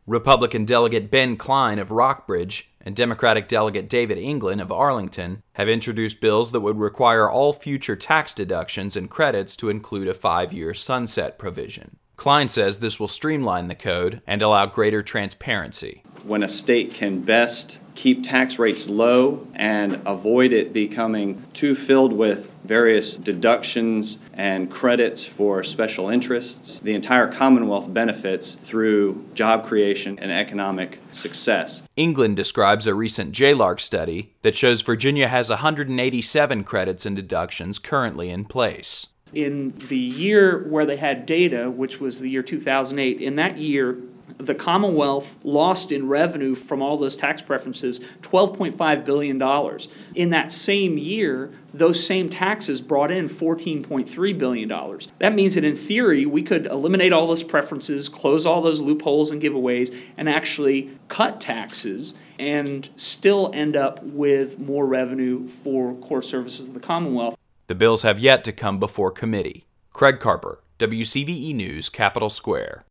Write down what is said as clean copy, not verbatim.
Republican Delegate Ben Cline of Rockbridge and Democratic Delegate David England of Arlington have introduced bills that would require all future tax deductions and credits to include a 5-year sunset provision. Cline says this will streamline the code and allow greater transparency. When a state can best keep tax rates low and avoid it becoming too filled with various deductions and credits for special interests, the entire Commonwealth benefits through job creation and economic success. England describes a recent JLARC study that shows Virginia has 187 credits and deductions currently in place. In the year where they had data, which was the year 2008, in that year, the Commonwealth lost in revenue from all those tax preferences $12.5 billion. In that same year, those same taxes brought in $14.3 billion. That means that in theory, we could eliminate all those preferences, close all those loopholes and giveaways, and actually cut taxes and still end up with more revenue for core services of the Commonwealth. The bills have yet to come before committee. Craig Carper, WCVE News, Capitol Square.